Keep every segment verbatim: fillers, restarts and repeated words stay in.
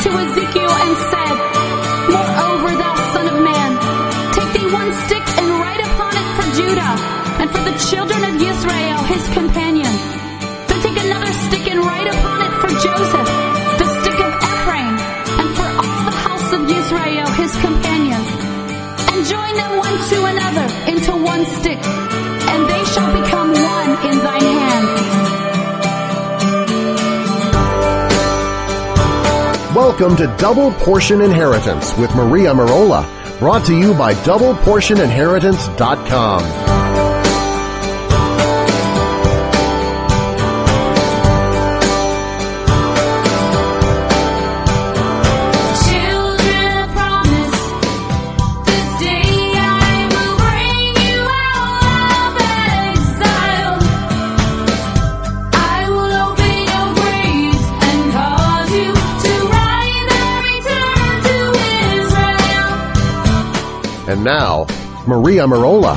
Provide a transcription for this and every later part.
to Ezekiel and said, Moreover, thou son of man, take thee one stick and write upon it for Judah, and for the children of Israel, his companion. Then take another stick and write upon it for Joseph, the stick of Ephraim, and for all the house of Israel, his companions. And join them one to another into one stick, and they shall become one in thine hand. Welcome to Double Portion Inheritance with Maria Merola, brought to you by double portion inheritance dot com. And now, Maria Merola.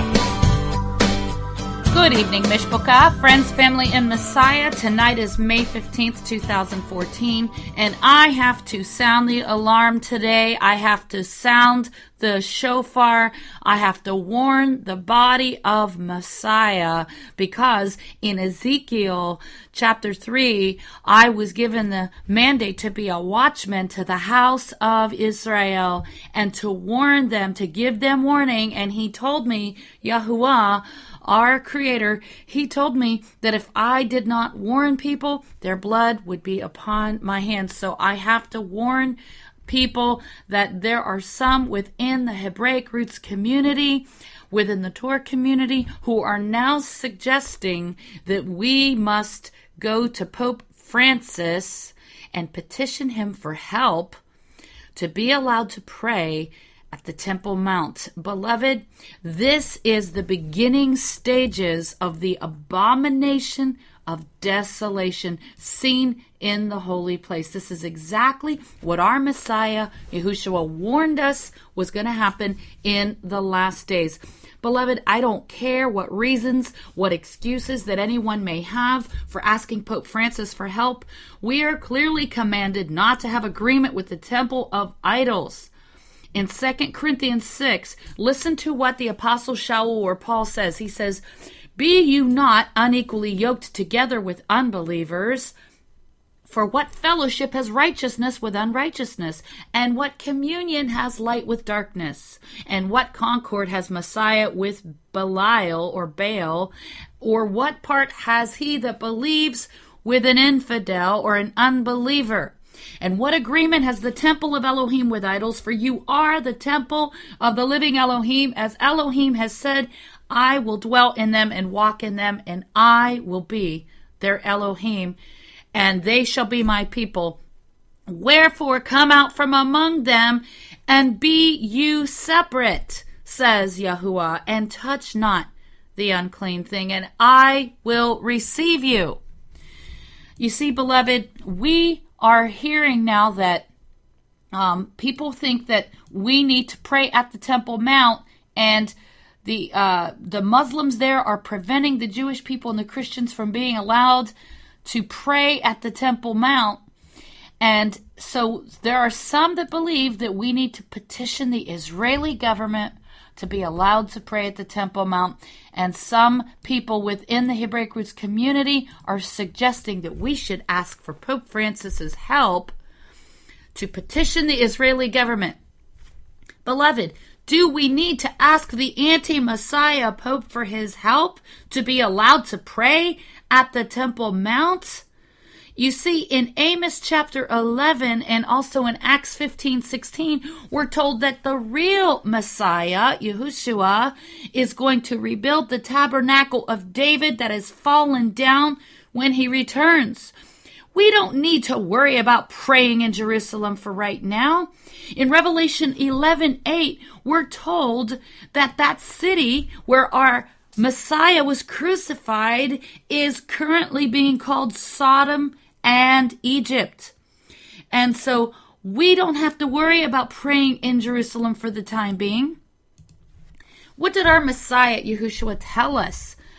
Good evening, Mishpocha, friends, family, and Messiah. Tonight is May fifteenth, twenty fourteen, and I have to sound the alarm today. I have to sound the shofar. I have to warn the body of Messiah, because in Ezekiel chapter three, I was given the mandate to be a watchman to the house of Israel and to warn them, to give them warning. And he told me, Yahuwah, our Creator, he told me that if I did not warn people, their blood would be upon my hands. So I have to warn people that there are some within the Hebraic Roots community, within the Torah community, who are now suggesting that we must go to Pope Francis and petition him for help to be allowed to pray at the Temple Mount. Beloved, this is the beginning stages of the abomination of desolation seen in the holy place. This is exactly what our Messiah, Yahushua, warned us was going to happen in the last days. Beloved, I don't care what reasons, what excuses that anyone may have for asking Pope Francis for help. We are clearly commanded not to have agreement with the temple of idols. In Second Corinthians six, listen to what the Apostle Shaul or Paul says. He says, Be you not unequally yoked together with unbelievers. For what fellowship has righteousness with unrighteousness? And what communion has light with darkness? And what concord has Messiah with Belial or Baal? Or what part has he that believes with an infidel or an unbeliever? And what agreement has the temple of Elohim with idols? For you are the temple of the living Elohim, as Elohim has said, I will dwell in them and walk in them, and I will be their Elohim, and they shall be my people. Wherefore come out from among them, and be you separate, says Yahuwah, and touch not the unclean thing, and I will receive you. You see, beloved, we are hearing now that um, people think that we need to pray at the Temple Mount, and the uh, the Muslims there are preventing the Jewish people and the Christians from being allowed to pray at the Temple Mount. And so there are some that believe that we need to petition the Israeli government to be allowed to pray at the Temple Mount. And some people within the Hebraic Roots community are suggesting that we should ask for Pope Francis's help to petition the Israeli government. Beloved, do we need to ask the anti-Messiah Pope for his help to be allowed to pray at the Temple Mount? You see, in Amos chapter eleven and also in Acts fifteen sixteen, we're told that the real Messiah, Yahushua, is going to rebuild the tabernacle of David that has fallen down when he returns. We don't need to worry about praying in Jerusalem for right now. In Revelation eleven eight, we're told that that city where our Messiah was crucified is currently being called Sodom and Egypt. And so we don't have to worry about praying in Jerusalem for the time being. What did our Messiah, Yahushua, tell us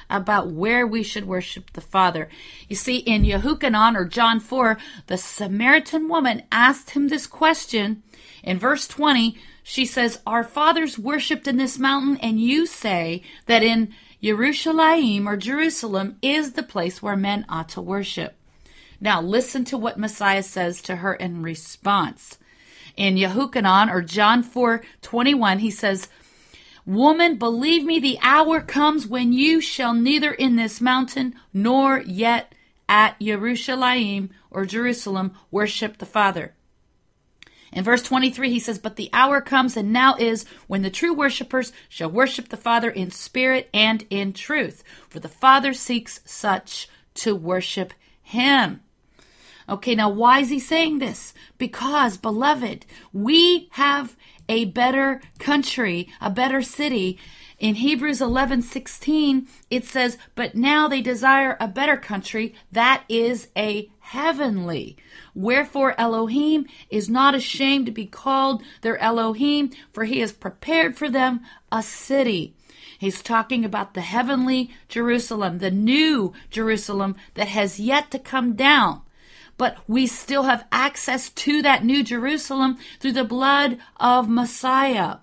about where we should worship the Father. You see, in Yehukanan, or John four, the Samaritan woman asked him this question. In verse twenty, she says, our fathers worshipped in this mountain, and you say that in Yerushalayim, or Jerusalem, is the place where men ought to worship. Now, listen to what Messiah says to her in response. In Yehukanan, or John four twenty-one, he says, woman, believe me, the hour comes when you shall neither in this mountain nor yet at Yerushalayim, or Jerusalem, worship the Father. In verse twenty-three, he says, but the hour comes and now is when the true worshipers shall worship the Father in spirit and in truth. For the Father seeks such to worship him. Okay, now why is he saying this? Because, beloved, we have a better country, a better city. In Hebrews eleven sixteen, it says, but now they desire a better country, that is a heavenly. Wherefore Elohim is not ashamed to be called their Elohim, for he has prepared for them a city. He's talking about the heavenly Jerusalem, the new Jerusalem that has yet to come down. But we still have access to that new Jerusalem through the blood of Messiah.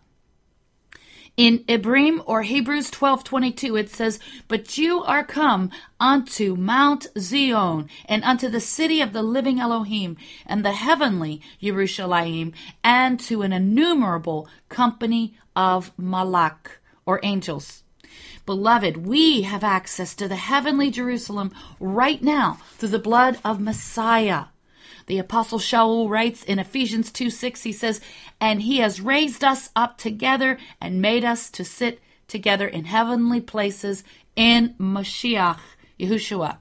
In Ibrim, or Hebrews twelve twenty-two, it says, but you are come unto Mount Zion, and unto the city of the living Elohim, and the heavenly Yerushalayim, and to an innumerable company of Malach, or angels. Beloved, we have access to the heavenly Jerusalem right now through the blood of Messiah. The Apostle Shaul writes in Ephesians two six, he says, and he has raised us up together and made us to sit together in heavenly places in Mashiach, Yahushua.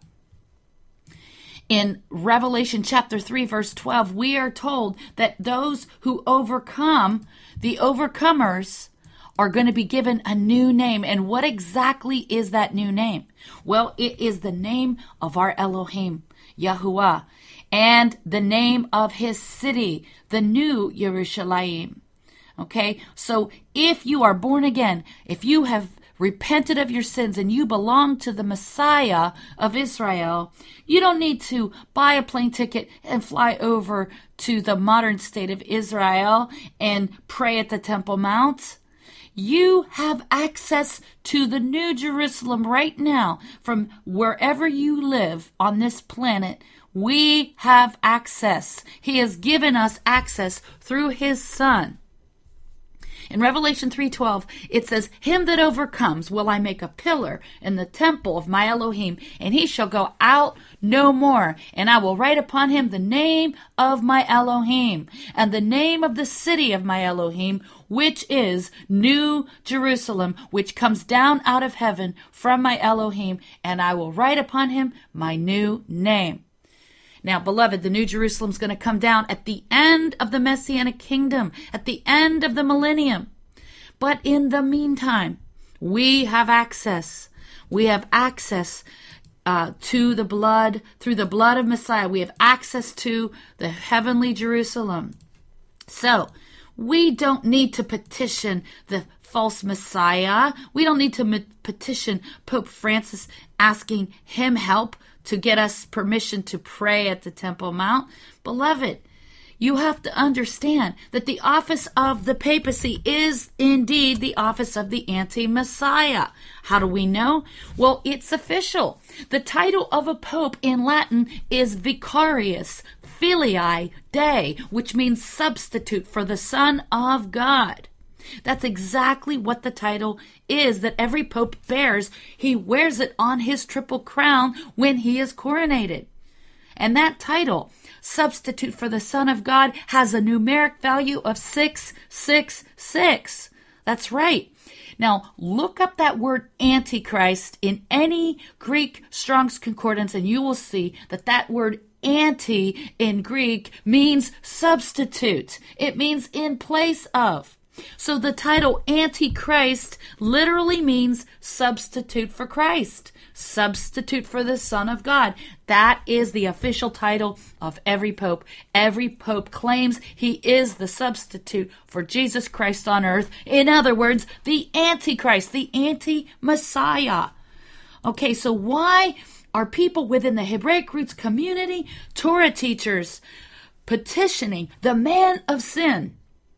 In Revelation chapter three, verse twelve, we are told that those who overcome, the overcomers, are going to be given a new name. And what exactly is that new name? Well, it is the name of our Elohim, Yahuwah, and the name of his city, the new Yerushalayim. Okay, so if you are born again, if you have repented of your sins and you belong to the Messiah of Israel, you don't need to buy a plane ticket and fly over to the modern state of Israel and pray at the Temple Mount. You have access to the New Jerusalem right now from wherever you live on this planet. We have access. He has given us access through his Son. In Revelation three twelve, it says, him that overcomes will I make a pillar in the temple of my Elohim, and he shall go out no more. And I will write upon him the name of my Elohim, and the name of the city of my Elohim, which is New Jerusalem, which comes down out of heaven from my Elohim, and I will write upon him my new name. Now, beloved, the New Jerusalem is going to come down at the end of the Messianic kingdom, at the end of the millennium. But in the meantime, we have access. We have access uh, to the blood, through the blood of Messiah. We have access to the heavenly Jerusalem. So, we don't need to petition the false Messiah. We don't need to ma- petition Pope Francis asking him help to get us permission to pray at the Temple Mount. Beloved, you have to understand that the office of the papacy is indeed the office of the anti-Messiah. How do we know? Well, it's official. The title of a pope in Latin is Vicarius Filii Dei, which means substitute for the Son of God. That's exactly what the title is that every pope bears. He wears it on his triple crown when he is coronated. And that title, substitute for the Son of God, has a numeric value of six six six. That's right. Now, look up that word Antichrist in any Greek Strong's Concordance, and you will see that that word anti in Greek means substitute. It means in place of. So the title Antichrist literally means substitute for Christ, substitute for the Son of God. That is the official title of every pope. Every pope claims he is the substitute for Jesus Christ on earth. In other words, the Antichrist, the anti-Messiah. Okay, so why are people within the Hebraic roots community, Torah teachers, petitioning the man of sin?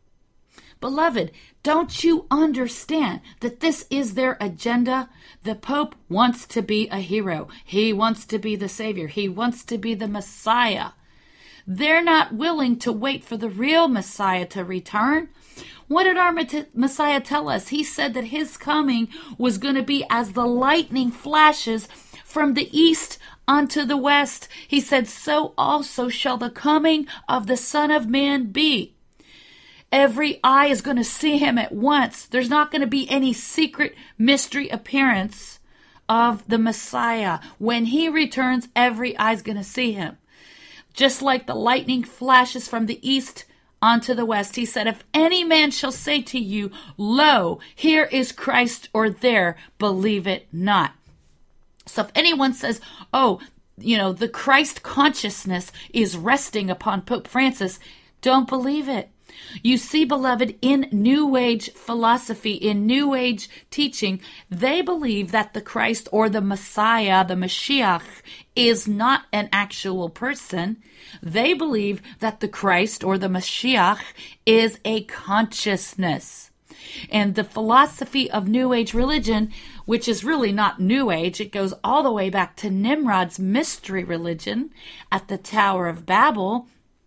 Beloved, don't you understand that this is their agenda? The Pope wants to be a hero. He wants to be the Savior. He wants to be the Messiah. They're not willing to wait for the real Messiah to return. What did our Messiah tell us? He said that his coming was going to be as the lightning flashes from the east unto the west. He said, so also shall the coming of the Son of Man be. Every eye is going to see him at once. There's not going to be any secret mystery appearance of the Messiah. When he returns, every eye is going to see him. Just like the lightning flashes from the east unto the west. He said, if any man shall say to you, lo, here is Christ, or there, believe it not. So if anyone says, oh, you know, the Christ consciousness is resting upon Pope Francis, don't believe it. You see, beloved, in New Age philosophy, in New Age teaching, they believe that the Christ or the Messiah, the Mashiach, is not an actual person. They believe that the Christ or the Mashiach is a consciousness. And the philosophy of New Age religion, which is really not New Age, it goes all the way back to Nimrod's mystery religion at the Tower of Babel.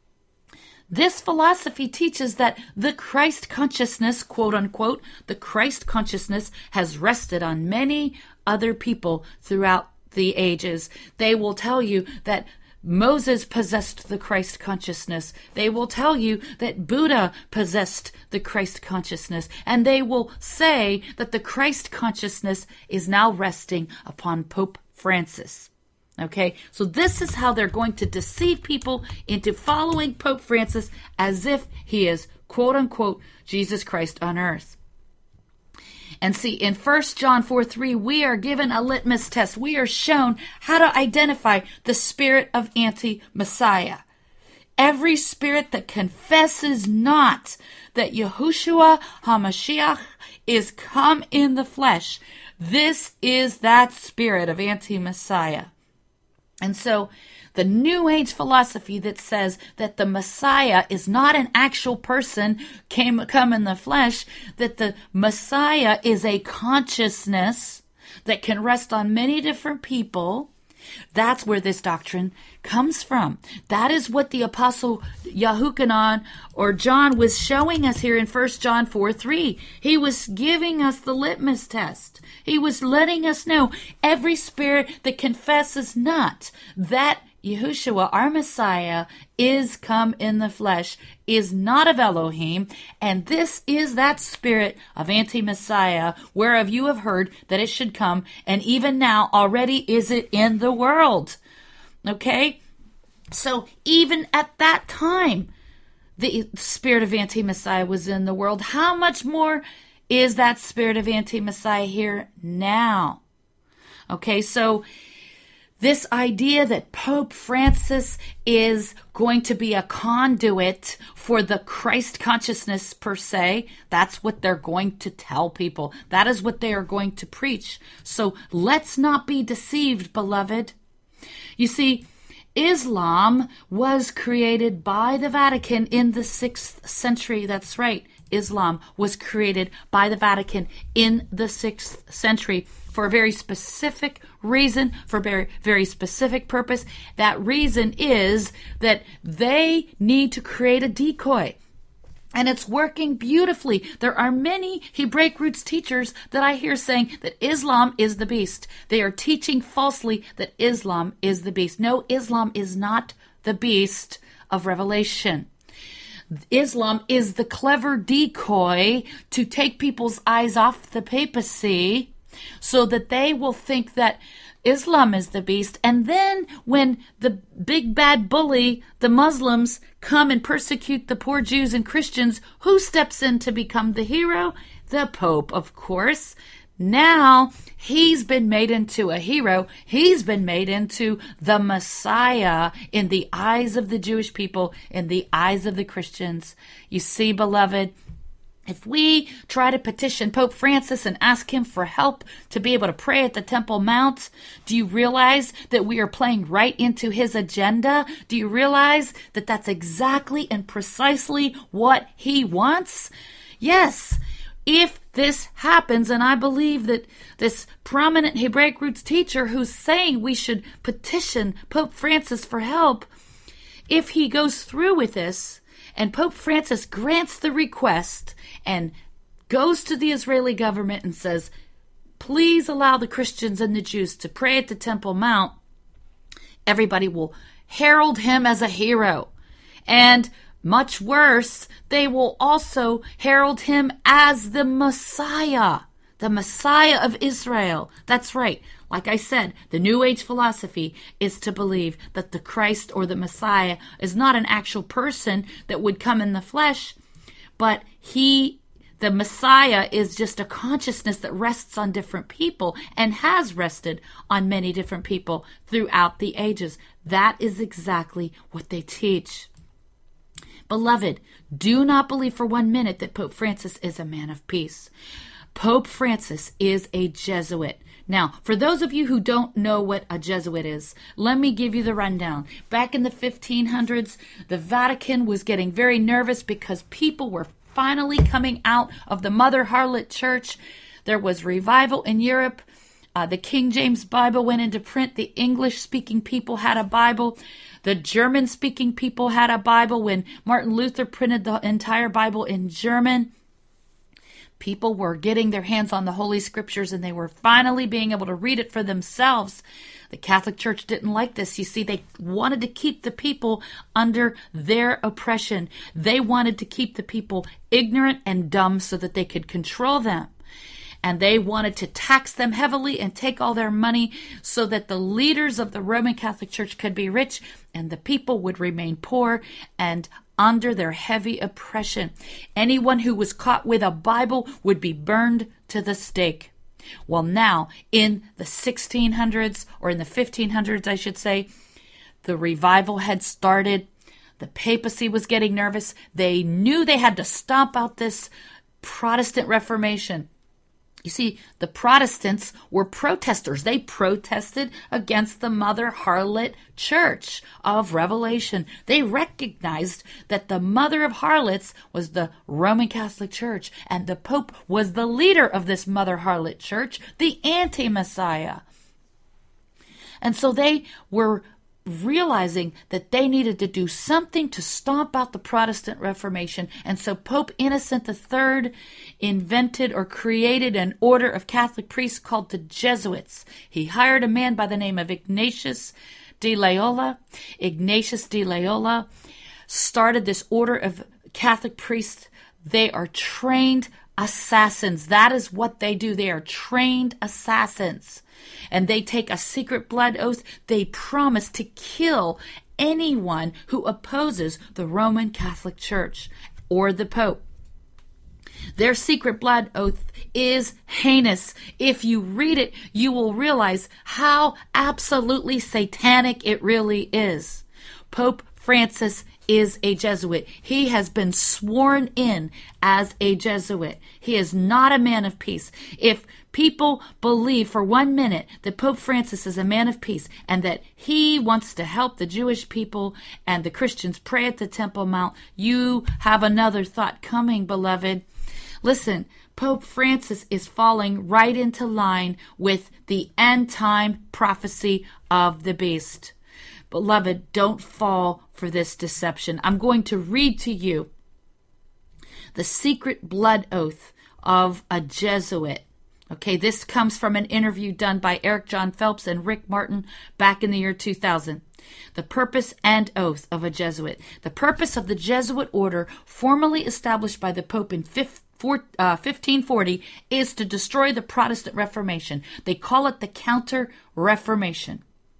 This philosophy teaches that the Christ consciousness, quote unquote, the Christ consciousness has rested on many other people throughout the ages. They will tell you that Moses possessed the Christ consciousness. They will tell you that Buddha possessed the Christ consciousness. And they will say that the Christ consciousness is now resting upon Pope Francis. Okay, so this is how they're going to deceive people into following Pope Francis as if he is, quote unquote, Jesus Christ on earth. And see, in First John four three, we are given a litmus test. We are shown how to identify the spirit of anti-Messiah. Every spirit that confesses not that Yahushua HaMashiach is come in the flesh, this is that spirit of anti-Messiah. And so the New Age philosophy that says that the Messiah is not an actual person came come in the flesh, that the Messiah is a consciousness that can rest on many different people, that's where this doctrine comes from. That is what the Apostle Yahuchanan or John was showing us here in First John four three. He was giving us the litmus test. He was letting us know every spirit that confesses not that Yahushua, our Messiah, is come in the flesh, is not of Elohim, and this is that spirit of anti-Messiah, whereof you have heard that it should come, and even now already is it in the world. Okay? So even at that time, the spirit of anti-Messiah was in the world. How much more is that spirit of anti-Messiah here now? Okay, so this idea that Pope Francis is going to be a conduit for the Christ consciousness per se, that's what they're going to tell people. That is what they are going to preach. So let's not be deceived, beloved. You see, Islam was created by the Vatican in the sixth century. That's right. Islam was created by the Vatican in the sixth century for a very specific reason, for a very, very specific purpose. That reason is that they need to create a decoy. And it's working beautifully. There are many Hebraic roots teachers that I hear saying that Islam is the beast. They are teaching falsely that Islam is the beast. No, Islam is not the beast of Revelation. Islam is the clever decoy to take people's eyes off the papacy so that they will think that Islam is the beast. And then when the big bad bully, the Muslims, come and persecute the poor Jews and Christians, who steps in to become the hero? The Pope, of course. Now he's been made into a hero. He's been made into the Messiah in the eyes of the Jewish people, in the eyes of the Christians. You see, beloved, If we try to petition Pope Francis and ask him for help to be able to pray at the Temple Mount, do you realize that we are playing right into his agenda? Do you realize that that's exactly and precisely what he wants? Yes, if this happens, and I believe that this prominent Hebraic roots teacher who's saying we should petition Pope Francis for help, if he goes through with this, and Pope Francis grants the request and goes to the Israeli government and says, please allow the Christians and the Jews to pray at the Temple Mount, everybody will herald him as a hero. And much worse, they will also herald him as the Messiah, the Messiah of Israel. That's right. Like I said, the New Age philosophy is to believe that the Christ or the Messiah is not an actual person that would come in the flesh, but he, the Messiah, is just a consciousness that rests on different people and has rested on many different people throughout the ages. That is exactly what they teach. Beloved, do not believe for one minute that Pope Francis is a man of peace. Pope Francis is a Jesuit. Now, for those of you who don't know what a Jesuit is, let me give you the rundown. Back in the fifteen hundreds, the Vatican was getting very nervous because people were finally coming out of the Mother Harlot Church. There was revival in Europe. Uh, the King James Bible went into print. The English-speaking people had a Bible. The German-speaking people had a Bible when Martin Luther printed the entire Bible in German. People were getting their hands on the Holy Scriptures, and they were finally being able to read it for themselves. The Catholic Church didn't like this. You see, they wanted to keep the people under their oppression. They wanted to keep the people ignorant and dumb so that they could control them. And they wanted to tax them heavily and take all their money so that the leaders of the Roman Catholic Church could be rich and the people would remain poor and under their heavy oppression. Anyone who was caught with a Bible would be burned to the stake. Well, now, in the sixteen hundreds, or in the fifteen hundreds, I should say, the revival had started. The papacy was getting nervous. They knew they had to stomp out this Protestant Reformation. You see, the Protestants were protesters. They protested against the Mother Harlot Church of Revelation. They recognized that the mother of harlots was the Roman Catholic Church, and the Pope was the leader of this Mother Harlot Church, the anti-Messiah. And so they were realizing that they needed to do something to stomp out the Protestant Reformation. And so Pope Innocent the Third invented or created an order of Catholic priests called the Jesuits. He hired a man by the name of Ignatius de Loyola. Ignatius de Loyola started this order of Catholic priests. They are trained assassins. That is what they do. They are trained assassins. And they take a secret blood oath. They promise to kill anyone who opposes the Roman Catholic Church or the Pope. Their secret blood oath is heinous. If you read it, you will realize how absolutely satanic it really is. Pope Francis is a Jesuit. He has been sworn in as a Jesuit. He is not a man of peace. If people believe for one minute that Pope Francis is a man of peace and that he wants to help the Jewish people and the Christians pray at the Temple Mount, you have another thought coming, beloved. Listen, Pope Francis is falling right into line with the end-time prophecy of the beast. Beloved, don't fall for this deception. I'm going to read to you the secret blood oath of a Jesuit. Okay, this comes from an interview done by Eric John Phelps and Rick Martin back in the year two thousand. The purpose and oath of a Jesuit. The purpose of the Jesuit order, formally established by the Pope in fifteen forty, is to destroy the Protestant Reformation. They call it the Counter-Reformation.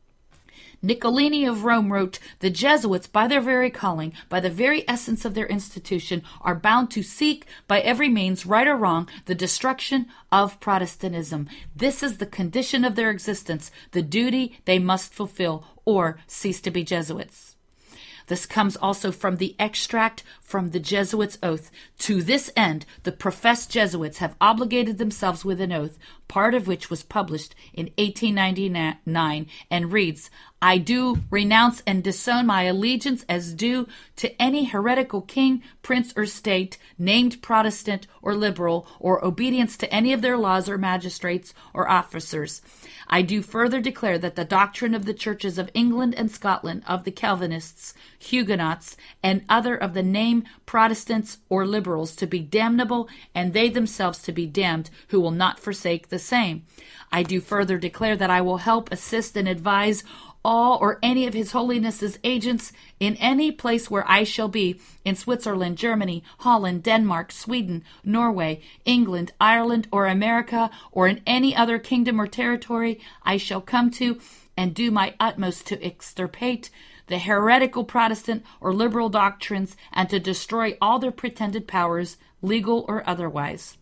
Niccolini of Rome wrote, "The Jesuits, by their very calling, by the very essence of their institution, are bound to seek, by every means, right or wrong, the destruction of Protestantism. This is the condition of their existence, the duty they must fulfill, or cease to be Jesuits." This comes also from the extract from the Jesuits' oath. To this end, the professed Jesuits have obligated themselves with an oath, part of which was published in eighteen ninety-nine and reads, I do renounce and disown my allegiance as due to any heretical king, prince, or state, named Protestant or liberal, or obedience to any of their laws or magistrates or officers. I do further declare that the doctrine of the churches of England and Scotland, of the Calvinists, Huguenots, and other of the name Protestants or liberals to be damnable, and they themselves to be damned, who will not forsake the same. I do further declare that I will help, assist, and advise all or any of His Holiness's agents in any place where I shall be, in Switzerland, Germany, Holland, Denmark, Sweden, Norway, England, Ireland, or America, or in any other kingdom or territory I shall come to, and do my utmost to extirpate the heretical Protestant or liberal doctrines, and to destroy all their pretended powers, legal or otherwise.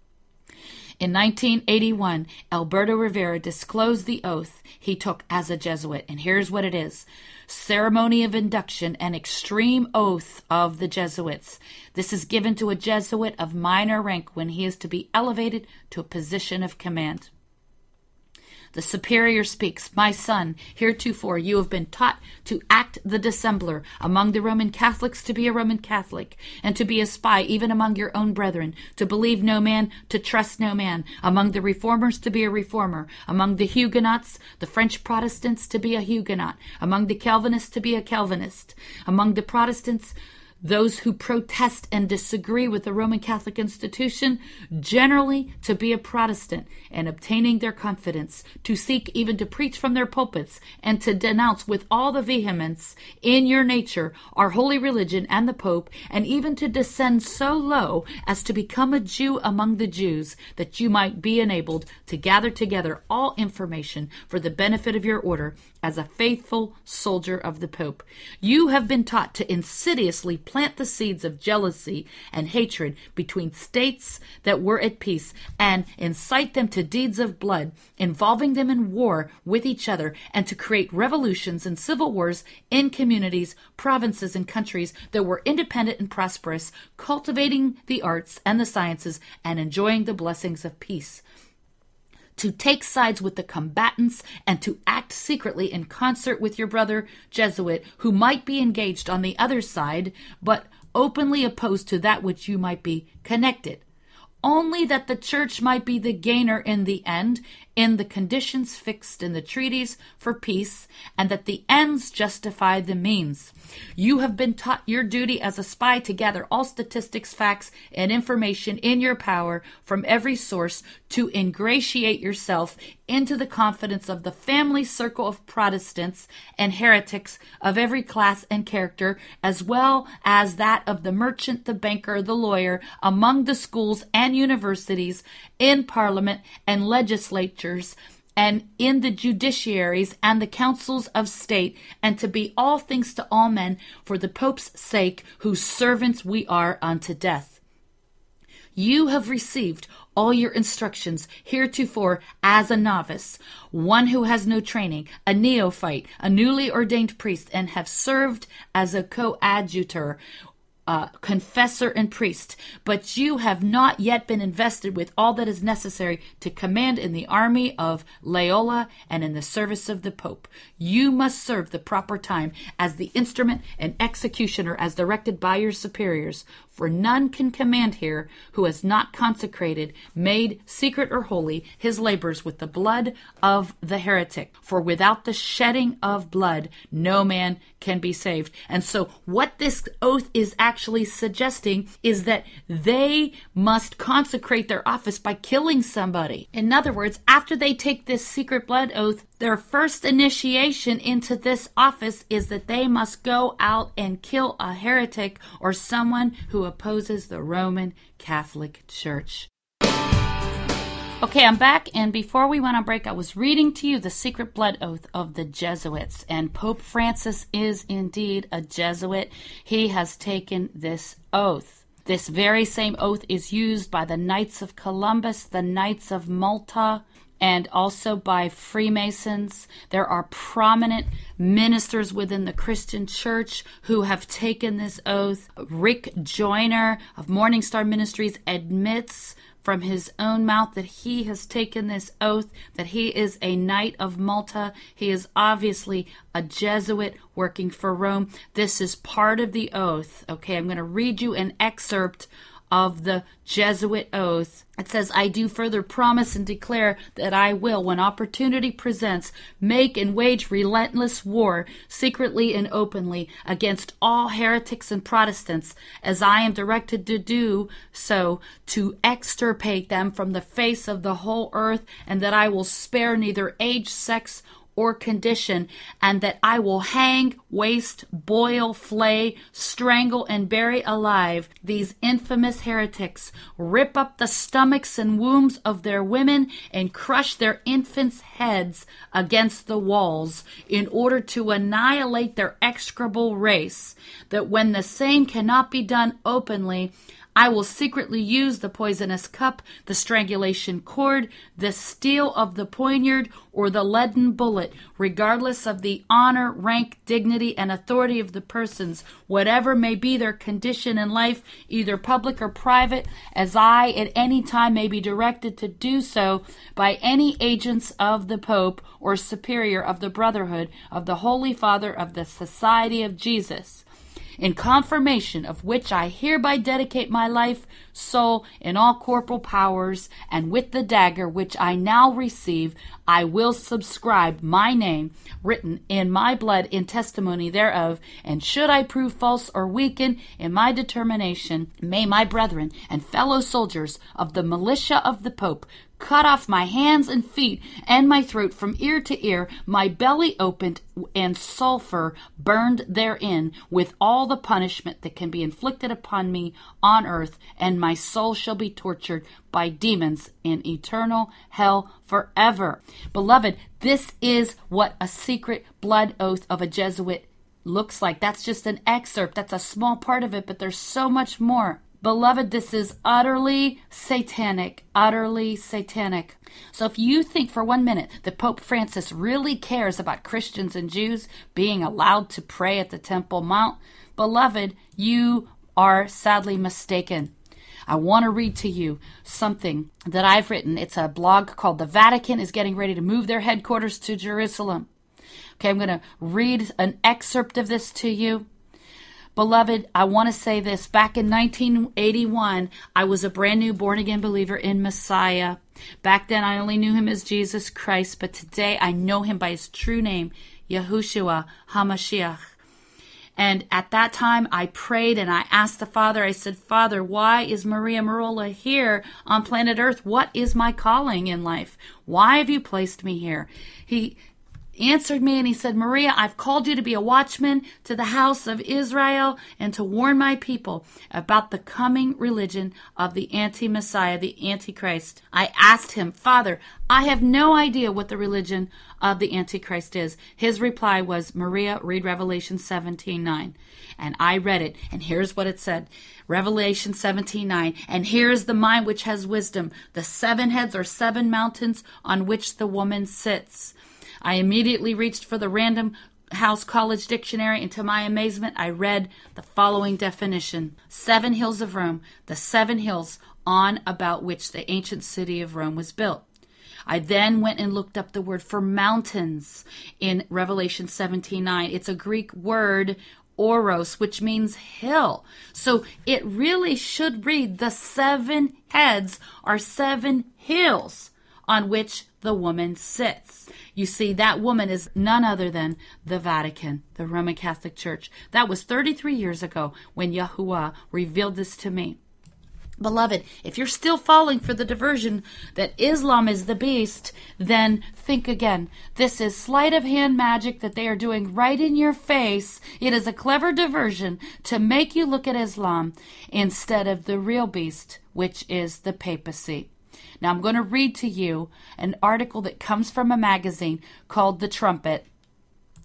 In nineteen eighty-one, Alberto Rivera disclosed the oath he took as a Jesuit, and here's what it is. Ceremony of induction and extreme oath of the Jesuits. This is given to a Jesuit of minor rank when he is to be elevated to a position of command. The superior speaks, My son, heretofore you have been taught to act the dissembler among the Roman Catholics, to be a Roman Catholic, and to be a spy even among your own brethren, to believe no man, to trust no man, among the reformers to be a reformer, among the Huguenots, the French Protestants to be a Huguenot, among the Calvinists to be a Calvinist, among the Protestants, those who protest and disagree with the Roman Catholic institution, generally to be a Protestant, and obtaining their confidence, to seek even to preach from their pulpits, and to denounce with all the vehemence in your nature our holy religion and the Pope, and even to descend so low as to become a Jew among the Jews, that you might be enabled to gather together all information for the benefit of your order as a faithful soldier of the Pope. You have been taught to insidiously plant the seeds of jealousy and hatred between states that were at peace, and incite them to deeds of blood, involving them in war with each other, and to create revolutions and civil wars in communities, provinces, and countries that were independent and prosperous, cultivating the arts and the sciences, and enjoying the blessings of peace. To take sides with the combatants, and to act secretly in concert with your brother Jesuit, who might be engaged on the other side, but openly opposed to that which you might be connected, only that the church might be the gainer in the end, in the conditions fixed in the treaties for peace, and that the ends justify the means. You have been taught your duty as a spy to gather all statistics, facts, and information in your power from every source, to ingratiate yourself into the confidence of the family circle of Protestants and heretics of every class and character, as well as that of the merchant, the banker, the lawyer, among the schools and universities, in Parliament and legislatures, and in the judiciaries and the councils of state, and to be all things to all men for the Pope's sake, whose servants we are unto death. You have received all your instructions heretofore as a novice, one who has no training, a neophyte, a newly ordained priest, and have served as a coadjutor, Uh, confessor and priest, but you have not yet been invested with all that is necessary to command in the army of Loyola and in the service of the Pope. You must serve the proper time as the instrument and executioner as directed by your superiors, for none can command here who has not consecrated, made secret or holy, his labors with the blood of the heretic. For without the shedding of blood, no man can be saved. And so what this oath is actually suggesting is that they must consecrate their office by killing somebody. In other words, after they take this secret blood oath, their first initiation into this office is that they must go out and kill a heretic or someone who opposes the Roman Catholic Church. Okay, I'm back, and before we went on break, I was reading to you the secret blood oath of the Jesuits, and Pope Francis is indeed a Jesuit. He has taken this oath. This very same oath is used by the Knights of Columbus, the Knights of Malta, and also by Freemasons. There are prominent ministers within the Christian church who have taken this oath. Rick Joyner of Morning Star Ministries admits from his own mouth that he has taken this oath, that he is a Knight of Malta. He is obviously a Jesuit working for Rome. This is part of the oath. Okay, I'm going to read you an excerpt of the Jesuit oath. It says, I do further promise and declare that I will, when opportunity presents, make and wage relentless war, secretly and openly, against all heretics and Protestants, as I am directed to do so, to extirpate them from the face of the whole earth, and that I will spare neither age, sex, or condition, and that I will hang, waste, boil, flay, strangle, and bury alive these infamous heretics, rip up the stomachs and wombs of their women, and crush their infants' heads against the walls, in order to annihilate their execrable race, that when the same cannot be done openly, I will secretly use the poisonous cup, the strangulation cord, the steel of the poniard, or the leaden bullet, regardless of the honor, rank, dignity, and authority of the persons, whatever may be their condition in life, either public or private, as I at any time may be directed to do so by any agents of the Pope or Superior of the Brotherhood of the Holy Father of the Society of Jesus. In confirmation of which I hereby dedicate my life, soul, and all corporal powers, and with the dagger which I now receive, I will subscribe my name, written in my blood in testimony thereof, and should I prove false or weaken in my determination, may my brethren and fellow soldiers of the militia of the Pope cut off my hands and feet and my throat from ear to ear, my belly opened, and sulfur burned therein, with all the punishment that can be inflicted upon me on earth, and my soul shall be tortured by demons in eternal hell forever. Beloved, this is what a secret blood oath of a Jesuit looks like. That's just an excerpt. That's a small part of it, but there's so much more. Beloved, this is utterly satanic, utterly satanic. So if you think for one minute that Pope Francis really cares about Christians and Jews being allowed to pray at the Temple Mount, beloved, you are sadly mistaken. I want to read to you something that I've written. It's a blog called The Vatican is Getting Ready to Move Their Headquarters to Jerusalem. Okay, I'm going to read an excerpt of this to you. Beloved, I want to say this. Back in nineteen eighty-one, I was a brand new born-again believer in Messiah. Back then, I only knew him as Jesus Christ, but today I know him by his true name, Yahushua HaMashiach. And at that time, I prayed and I asked the Father, I said, Father, why is Maria Merola here on planet Earth? What is my calling in life? Why have you placed me here? He answered me and he said, Maria, I've called you to be a watchman to the house of Israel and to warn my people about the coming religion of the anti-Messiah, the Antichrist. I asked him, Father, I have no idea what the religion of the Antichrist is. His reply was, Maria, read Revelation seventeen nine. And I read it, and here's what it said. Revelation seventeen nine. And here is the mind which has wisdom. The seven heads are seven mountains on which the woman sits. I immediately reached for the Random House College Dictionary, and to my amazement, I read the following definition. Seven hills of Rome, the seven hills on about which the ancient city of Rome was built. I then went and looked up the word for mountains in Revelation seventeen nine. It's a Greek word, oros, which means hill. So it really should read, the seven heads are seven hills on which the woman sits. You see, that woman is none other than the Vatican, the Roman Catholic Church. That was thirty-three years ago when Yahuwah revealed this to me. Beloved, if you're still falling for the diversion that Islam is the beast, then think again. This is sleight of hand magic that they are doing right in your face. It is a clever diversion to make you look at Islam instead of the real beast, which is the papacy. Now I'm going to read to you an article that comes from a magazine called The Trumpet.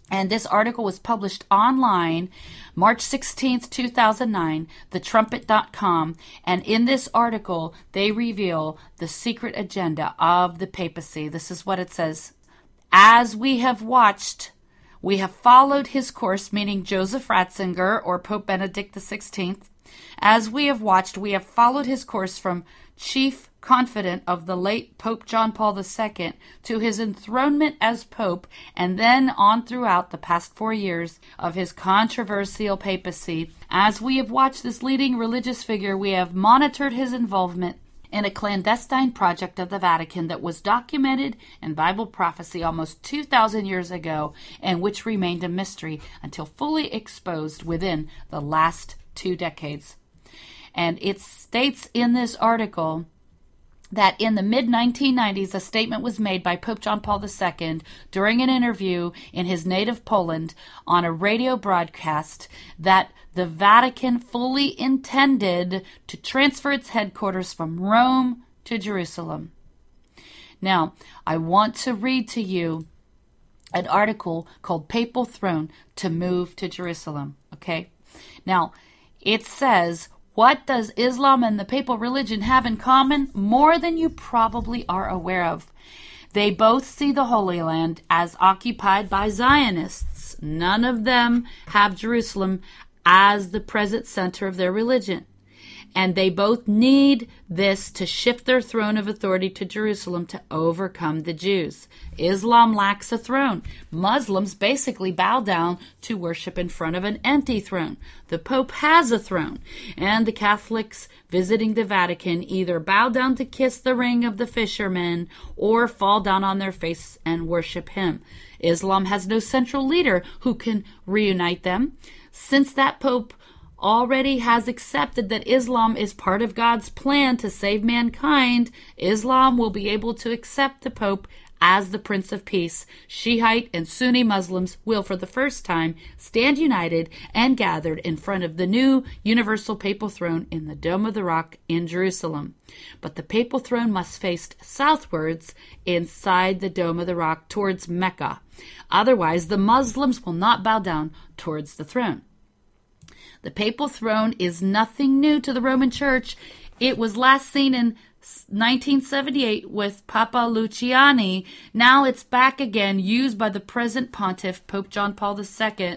And this article was published online March sixteenth, two thousand nine, the trumpet dot com. And in this article, they reveal the secret agenda of the papacy. This is what it says. As we have watched, we have followed his course, meaning Joseph Ratzinger or Pope Benedict the sixteenth. As we have watched, we have followed his course from chief confidant of the late Pope John Paul the Second to his enthronement as Pope, and then on throughout the past four years of his controversial papacy. As we have watched this leading religious figure, we have monitored his involvement in a clandestine project of the Vatican that was documented in Bible prophecy almost two thousand years ago, and which remained a mystery until fully exposed within the last two decades. And it states in this article that in the mid nineteen nineties, a statement was made by Pope John Paul the Second during an interview in his native Poland on a radio broadcast that the Vatican fully intended to transfer its headquarters from Rome to Jerusalem. Now, I want to read to you an article called Papal Throne to Move to Jerusalem, okay? Now, it says, what does Islam and the papal religion have in common? More than you probably are aware of. They both see the Holy Land as occupied by Zionists. None of them have Jerusalem as the present center of their religion. And they both need this to shift their throne of authority to Jerusalem to overcome the Jews. Islam lacks a throne. Muslims basically bow down to worship in front of an empty throne. The Pope has a throne, and the Catholics visiting the Vatican either bow down to kiss the ring of the fishermen or fall down on their face and worship him. Islam has no central leader who can reunite them. Since that Pope already has accepted that Islam is part of God's plan to save mankind, Islam will be able to accept the Pope as the Prince of Peace. Shiite and Sunni Muslims will, for the first time, stand united and gathered in front of the new universal papal throne in the Dome of the Rock in Jerusalem. But the papal throne must face southwards inside the Dome of the Rock towards Mecca. Otherwise, the Muslims will not bow down towards the throne. The papal throne is nothing new to the Roman Church. It was last seen in nineteen seventy-eight with Papa Luciani. Now it's back again, used by the present pontiff, Pope John Paul the Second.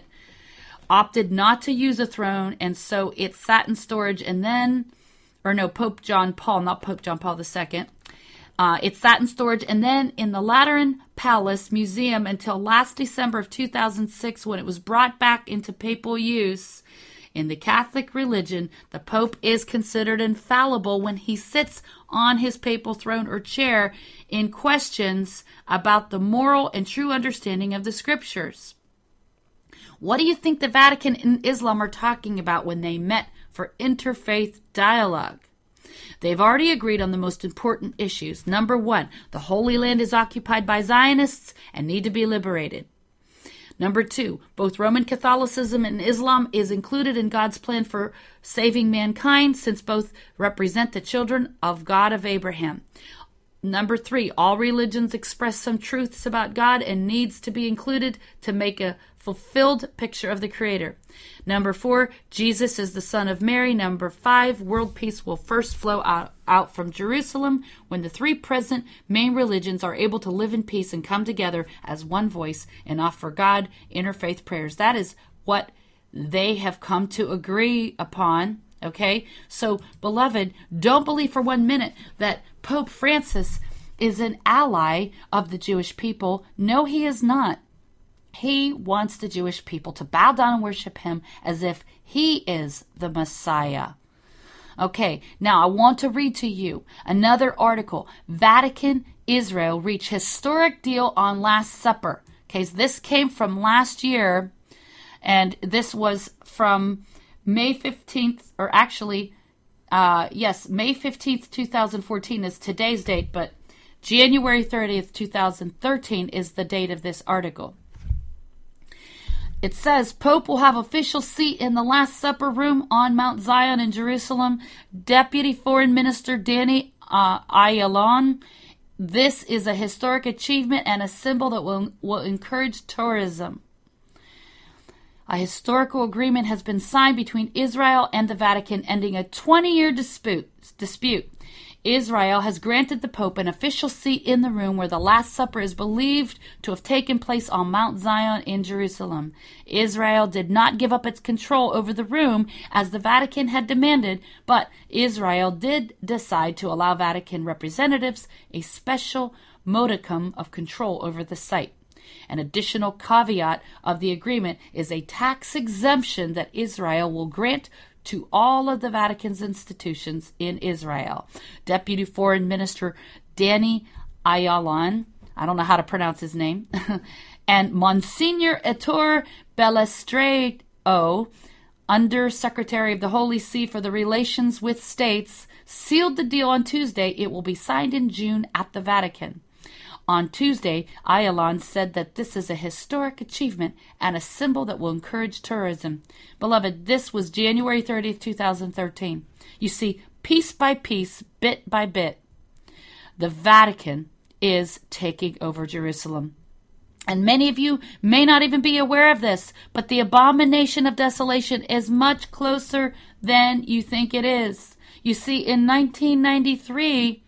Opted not to use a throne, and so it sat in storage, and then, or no, Pope John Paul, not Pope John Paul the Second. Uh, it sat in storage, and then in the Lateran Palace Museum until last December of two thousand six, when it was brought back into papal use. In the Catholic religion, the Pope is considered infallible when he sits on his papal throne or chair in questions about the moral and true understanding of the Scriptures. What do you think the Vatican and Islam are talking about when they met for interfaith dialogue? They've already agreed on the most important issues. Number one, the Holy Land is occupied by Zionists and need to be liberated. Number two, both Roman Catholicism and Islam is included in God's plan for saving mankind, since both represent the children of God of Abraham. Number three, all religions express some truths about God and needs to be included to make a fulfilled picture of the Creator. Number four, Jesus is the Son of Mary. Number five, world peace will first flow out, out from Jerusalem when the three present main religions are able to live in peace and come together as one voice and offer God interfaith prayers. That is what they have come to agree upon. Okay? So, beloved, don't believe for one minute that Pope Francis is an ally of the Jewish people. No, he is not. He wants the Jewish people to bow down and worship him as if he is the Messiah. Okay, now I want to read to you another article. Vatican, Israel reach historic deal on Last Supper. Okay, so this came from last year, and this was from May fifteenth, or actually, uh, yes, May fifteenth, twenty fourteen is today's date, but January thirtieth, twenty thirteen is the date of this article. It says, Pope will have official seat in the Last Supper room on Mount Zion in Jerusalem. Deputy Foreign Minister Danny uh, Ayalon. This is a historic achievement and a symbol that will, will encourage tourism. A historical agreement has been signed between Israel and the Vatican, ending a twenty-year dispute. dispute. Israel has granted the Pope an official seat in the room where the Last Supper is believed to have taken place on Mount Zion in Jerusalem. Israel did not give up its control over the room as the Vatican had demanded, but Israel did decide to allow Vatican representatives a special modicum of control over the site. An additional caveat of the agreement is a tax exemption that Israel will grant to all of the Vatican's institutions in Israel. Deputy Foreign Minister Danny Ayalon, I don't know how to pronounce his name, and Monsignor Ettore Balestrao, Under Secretary of the Holy See for the Relations with States, sealed the deal on Tuesday. It will be signed in June at the Vatican. On Tuesday, Ayalon said that this is a historic achievement and a symbol that will encourage tourism. Beloved, this was January thirtieth, twenty thirteen. You see, piece by piece, bit by bit, the Vatican is taking over Jerusalem. And many of you may not even be aware of this, but the abomination of desolation is much closer than you think it is. You see, in nineteen ninety-three,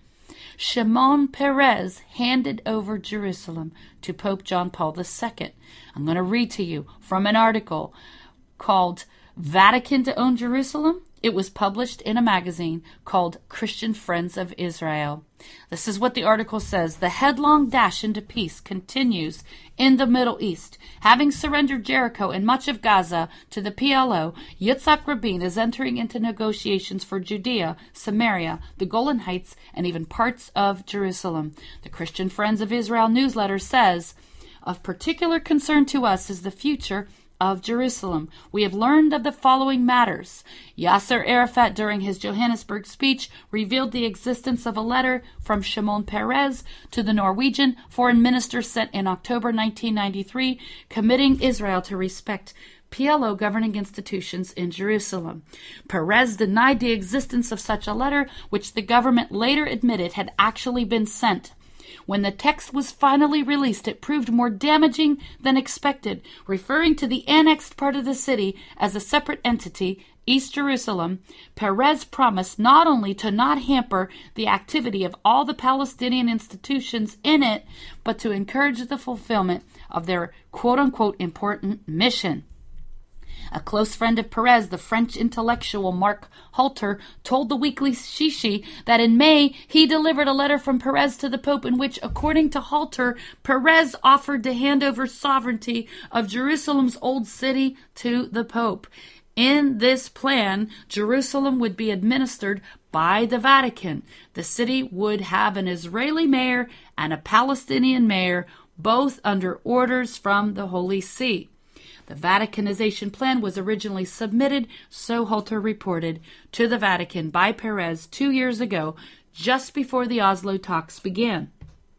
Shimon Peres handed over Jerusalem to Pope John Paul the Second. I'm going to read to you from an article called Vatican to Own Jerusalem. It was published in a magazine called Christian Friends of Israel. This is what the article says. The headlong dash into peace continues in the Middle East. Having surrendered Jericho and much of Gaza to the P L O, Yitzhak Rabin is entering into negotiations for Judea, Samaria, the Golan Heights, and even parts of Jerusalem. The Christian Friends of Israel newsletter says, of particular concern to us is the future of Jerusalem. We have learned of the following matters. Yasser Arafat, during his Johannesburg speech, revealed the existence of a letter from Shimon Peres to the Norwegian foreign minister sent in October nineteen ninety-three, committing Israel to respect P L O governing institutions in Jerusalem. Peres denied the existence of such a letter, which the government later admitted had actually been sent. When the text was finally released, it proved more damaging than expected, referring to the annexed part of the city as a separate entity, East Jerusalem. Peres promised not only to not hamper the activity of all the Palestinian institutions in it, but to encourage the fulfillment of their quote-unquote important mission. A close friend of Peres, the French intellectual Mark Halter, told the Weekly Shishi that in May he delivered a letter from Peres to the Pope in which, according to Halter, Peres offered to hand over sovereignty of Jerusalem's old city to the Pope. In this plan, Jerusalem would be administered by the Vatican. The city would have an Israeli mayor and a Palestinian mayor, both under orders from the Holy See. The Vaticanization plan was originally submitted, so Halter reported, to the Vatican by Peres two years ago, just before the Oslo talks began.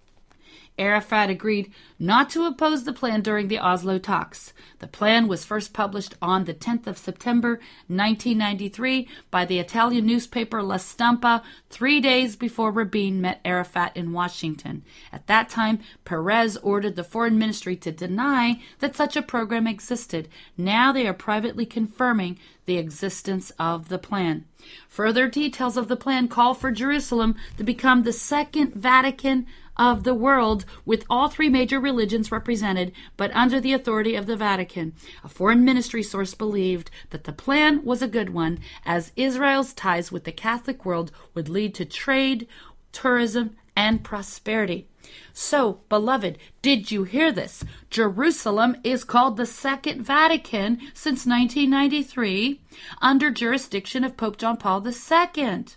Arafat agreed not to oppose the plan during the Oslo talks. The plan was first published on the tenth of September nineteen ninety-three by the Italian newspaper La Stampa, three days before Rabin met Arafat in Washington. At that time, Peres ordered the foreign ministry to deny that such a program existed. Now they are privately confirming the existence of the plan. Further details of the plan call for Jerusalem to become the second Vatican of the world, with all three major religions represented, but under the authority of the Vatican. A foreign ministry source believed that the plan was a good one, as Israel's ties with the Catholic world would lead to trade, tourism, and prosperity. So, beloved, did you hear this? Jerusalem is called the Second Vatican since nineteen ninety-three, under jurisdiction of Pope John Paul the Second.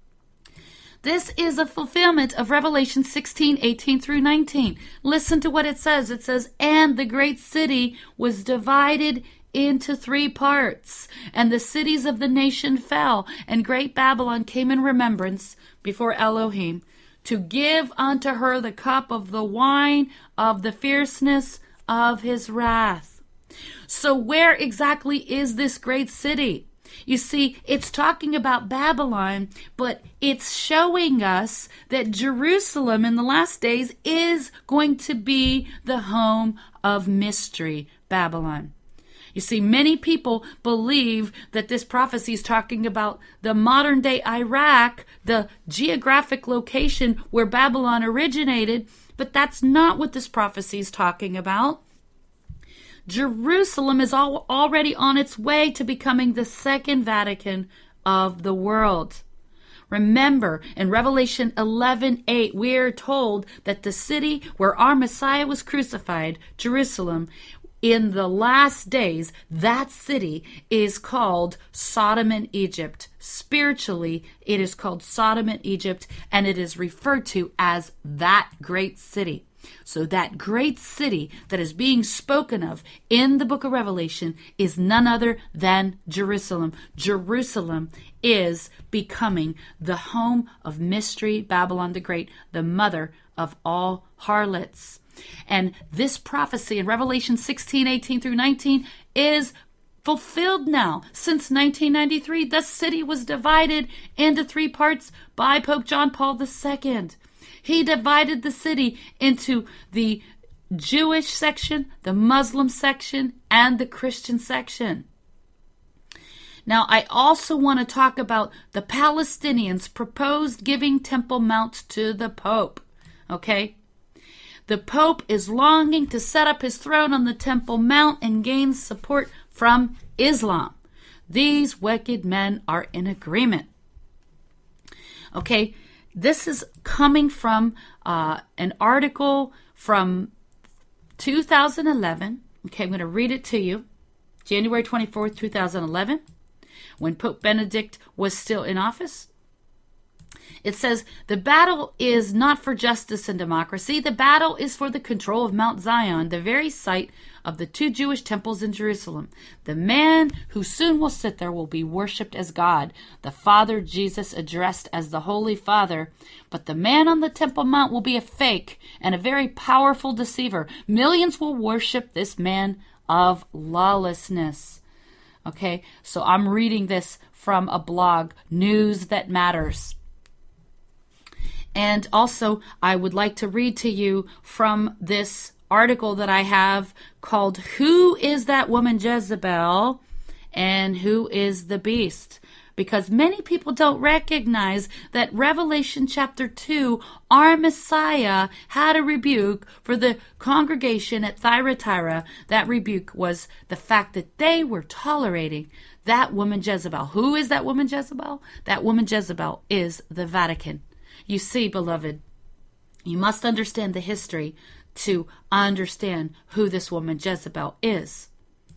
This is a fulfillment of Revelation sixteen, eighteen through nineteen. Listen to what it says. It says, and the great city was divided into three parts, and the cities of the nation fell, and great Babylon came in remembrance before Elohim, to give unto her the cup of the wine of the fierceness of his wrath. So where exactly is this great city? You see, it's talking about Babylon, but it's showing us that Jerusalem in the last days is going to be the home of mystery, Babylon. You You see, many people believe that this prophecy is talking about the modern day Iraq, the geographic location where Babylon originated, but that's not what this prophecy is talking about. Jerusalem is all, already on its way to becoming the second Vatican of the world. Remember, in Revelation eleven eight, we are told that the city where our Messiah was crucified, Jerusalem, in the last days, that city is called Sodom and Egypt. Spiritually, it is called Sodom and Egypt, and it is referred to as that great city. So that great city that is being spoken of in the book of Revelation is none other than Jerusalem. Jerusalem is becoming the home of Mystery Babylon the Great, the mother of all harlots. And this prophecy in Revelation sixteen, eighteen through nineteen is fulfilled now. Since nineteen ninety-three, the city was divided into three parts by Pope John Paul the Second. He divided the city into the Jewish section, the Muslim section, and the Christian section. Now, I also want to talk about the Palestinians' proposed giving Temple Mount to the Pope. Okay? The Pope is longing to set up his throne on the Temple Mount and gain support from Islam. These wicked men are in agreement. Okay, this is coming from uh, an article from two thousand eleven. Okay, I'm going to read it to you. January twenty-fourth, two thousand eleven, when Pope Benedict was still in office. It says, the battle is not for justice and democracy. The battle is for the control of Mount Zion, the very site of the two Jewish temples in Jerusalem. The man who soon will sit there will be worshipped as God, the Father Jesus addressed as the Holy Father. But the man on the Temple Mount will be a fake and a very powerful deceiver. Millions will worship this man of lawlessness. Okay, so I'm reading this from a blog, News That Matters. And also, I would like to read to you from this article that I have called, Who is That Woman Jezebel and Who is the Beast? Because many people don't recognize that Revelation chapter two, our Messiah had a rebuke for the congregation at Thyatira. That rebuke was the fact that they were tolerating that woman Jezebel. Who is that woman Jezebel? That woman Jezebel is the Vatican. You see, beloved, you must understand the history to understand who this woman Jezebel is.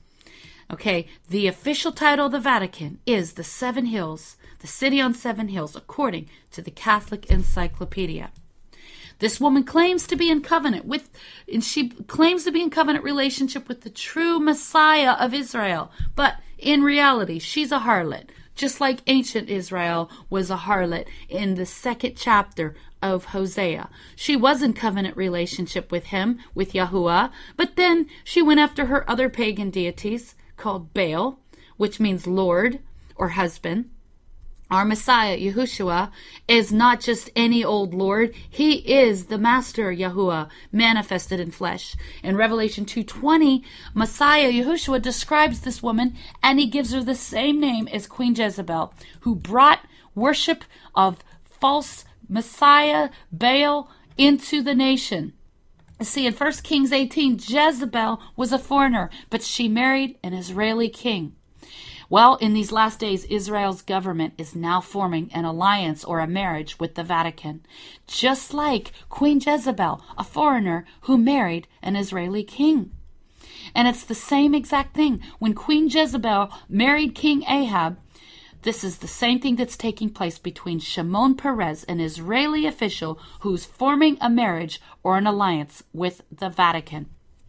Okay, the official title of the Vatican is the Seven Hills, the City on Seven Hills, according to the Catholic Encyclopedia. This woman claims to be in covenant with, and she claims to be in covenant relationship with the true Messiah of Israel. But in reality, she's a harlot. Just like ancient Israel was a harlot in the second chapter of Hosea. She was in covenant relationship with him, with Yahuwah, but then she went after her other pagan deities called Baal, which means Lord or husband. Our Messiah, Yahushua, is not just any old Lord. He is the Master Yahuwah, manifested in flesh. In Revelation two twenty, Messiah, Yahushua, describes this woman, and he gives her the same name as Queen Jezebel, who brought worship of false Messiah, Baal, into the nation. See, in First Kings eighteen, Jezebel was a foreigner, but she married an Israeli king. Well, in these last days, Israel's government is now forming an alliance or a marriage with the Vatican, just like Queen Jezebel, a foreigner who married an Israeli king. And it's the same exact thing. When Queen Jezebel married King Ahab, this is the same thing that's taking place between Shimon Peres, an Israeli official who's forming a marriage or an alliance with the Vatican.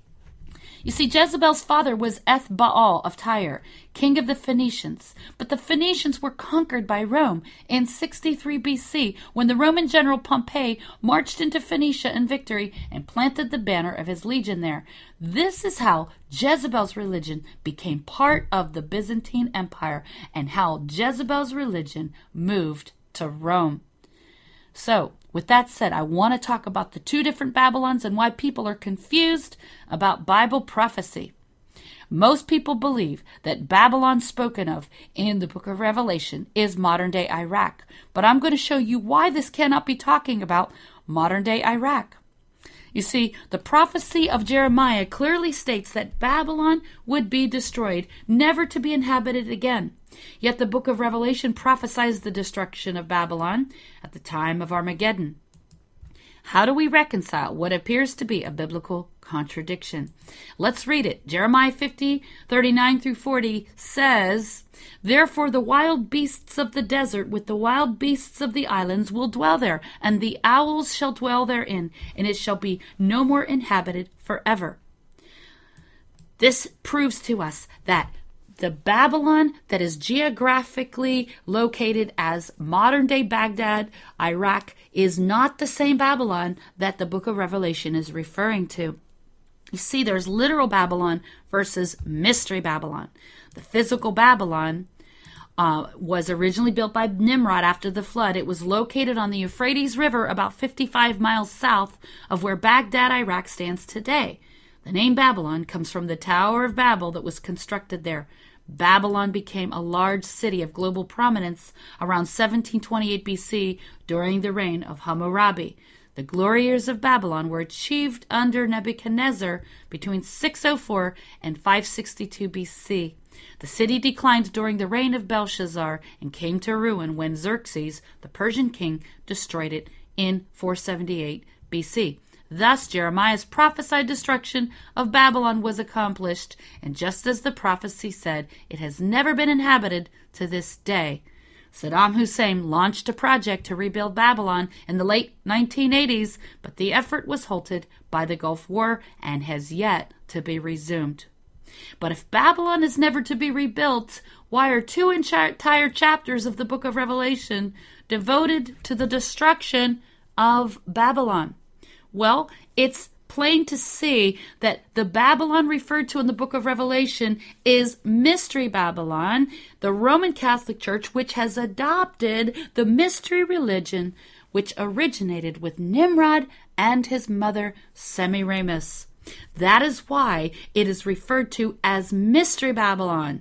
You see, Jezebel's father was Ethbaal of Tyre, king of the Phoenicians. But the Phoenicians were conquered by Rome in sixty-three B C when the Roman general Pompey marched into Phoenicia in victory and planted the banner of his legion there. This is how Jezebel's religion became part of the Byzantine Empire and how Jezebel's religion moved to Rome. So, with that said, I want to talk about the two different Babylons and why people are confused about Bible prophecy. Most people believe that Babylon spoken of in the book of Revelation is modern-day Iraq, but I'm going to show you why this cannot be talking about modern-day Iraq. You see, the prophecy of Jeremiah clearly states that Babylon would be destroyed, never to be inhabited again. Yet the book of Revelation prophesies the destruction of Babylon at the time of Armageddon. How do we reconcile what appears to be a biblical contradiction? Let's read it. Jeremiah fifty, thirty-nine through forty says, "Therefore the wild beasts of the desert with the wild beasts of the islands will dwell there, and the owls shall dwell therein, and it shall be no more inhabited forever." This proves to us that the Babylon that is geographically located as modern-day Baghdad, Iraq, is not the same Babylon that the book of Revelation is referring to. You see, there's literal Babylon versus mystery Babylon. The physical Babylon uh, was originally built by Nimrod after the flood. It was located on the Euphrates River about fifty-five miles south of where Baghdad, Iraq stands today. The name Babylon comes from the Tower of Babel that was constructed there. Babylon became a large city of global prominence around seventeen twenty-eight B C during the reign of Hammurabi. The glory years of Babylon were achieved under Nebuchadnezzar between six oh four and five sixty-two B C. The city declined during the reign of Belshazzar and came to ruin when Xerxes, the Persian king, destroyed it in four seventy-eight B C. Thus, Jeremiah's prophesied destruction of Babylon was accomplished, and just as the prophecy said, it has never been inhabited to this day. Saddam Hussein launched a project to rebuild Babylon in the late nineteen eighties, but the effort was halted by the Gulf War and has yet to be resumed. But if Babylon is never to be rebuilt, why are two entire chapters of the book of Revelation devoted to the destruction of Babylon? Well, it's plain to see that the Babylon referred to in the book of Revelation is Mystery Babylon, the Roman Catholic Church, which has adopted the mystery religion which originated with Nimrod and his mother Semiramis. That is why it is referred to as Mystery Babylon.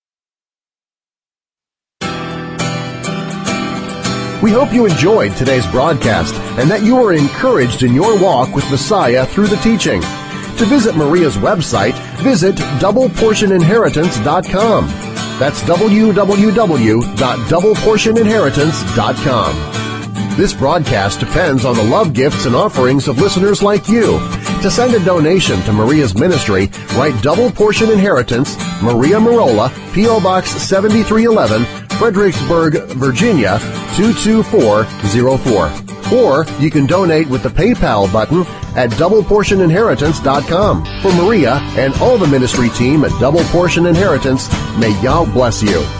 We hope you enjoyed today's broadcast and that you are encouraged in your walk with Messiah through the teaching. To visit Maria's website, visit double portion inheritance dot com. That's w w w dot double portion inheritance dot com. This broadcast depends on the love gifts and offerings of listeners like you. To send a donation to Maria's ministry, write Double Portion Inheritance, Maria Merola, P O Box seventy-three eleven, Fredericksburg, Virginia, two two four zero four. Or you can donate with the PayPal button at double portion inheritance dot com. For Maria and all the ministry team at Double Portion Inheritance, may Yah bless you.